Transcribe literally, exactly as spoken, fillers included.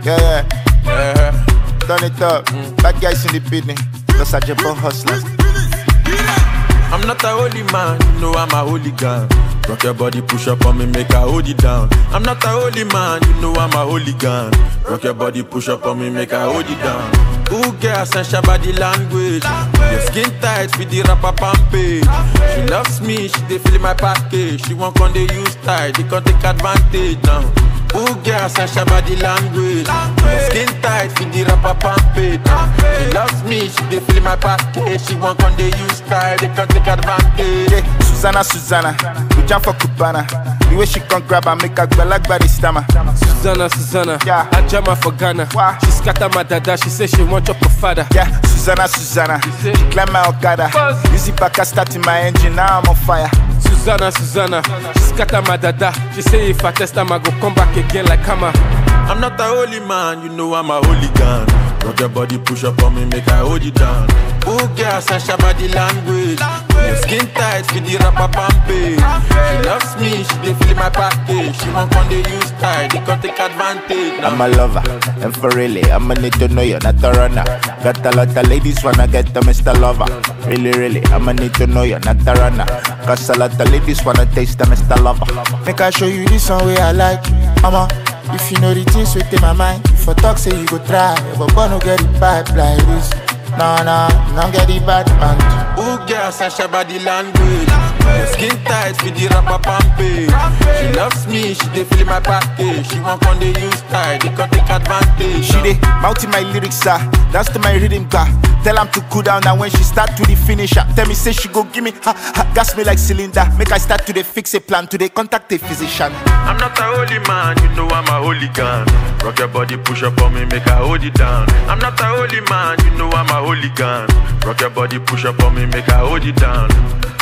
Yeah, yeah. Yeah. Turn it up. Mm. Bad guys in the building. Those are Jabon hustlers. I'm not a holy man, you know I'm a hooligan. Rock your body, push up on me, make I hold it down. I'm not a holy man, you know I'm a hooligan. Rock your body, push up on me, make I hold it down. Ooh, girl, sense body language. Your skin tight with the rapper pampage. She loves me, she dey feel my package. She won't come they use tight, they can take advantage now. Ooh, girl, sense body language. Your skin tight with the rapper pampage. She loves me, she dey feel my package. She won't come they use tight, they can take advantage. Yeah, Susanna, Susanna, we jump for Cubana. The way she can grab and make her girl like body stammer. Susanna, Susanna, yeah. I jam her for Ghana. Wow. She scatter my dada, she say she want your father. Yeah, Susanna, Susanna, she climb my Okada. Music back, I start in my engine, now I'm on fire. Susanna, Susanna, she scatter my dada. She say if I test time, I go come back again like hammer. I'm not a holy man, you know I'm a hooligan. Rock your body, push up on me, make I hold you down. Ooh, girl, sense body language. Your skin tight with the rapper pampage. She loves me, she dey feel my package. She won't come they use tight, they can take advantage now. I'm a lover, and for really, I'ma need to know you're not a runner. Got a lot of ladies wanna get to Mister Lover. Really, really, I'ma need to know you're not a runner. Cause a lot of ladies wanna taste the Mister Lover. Make I show you this one way I like you, mama. If you know the things within my mind, if I talk say you go try, but boy no get it bad like this. No, no, no get it bad man. Ooh, girl, sense body language. Your skin tight with the rapper pampage. She loves me, she dey feel my package. She won't come they use tight, they can take advantage. She dey mounting my lyrics, ah, dance to my rhythm, ga. Tell am to cool down, and when she start to the finisher, tell me say she go give me, ha, ha, gas me like cylinder. Make I start to the fix a plan, to the contact a physician. I'm not a holy man, you know I'm a hooligan. Rock your body, push up on me, make I hold it down. I'm not a holy man, you know I'm a hooligan. Rock your body, push up on me, make I hold it down.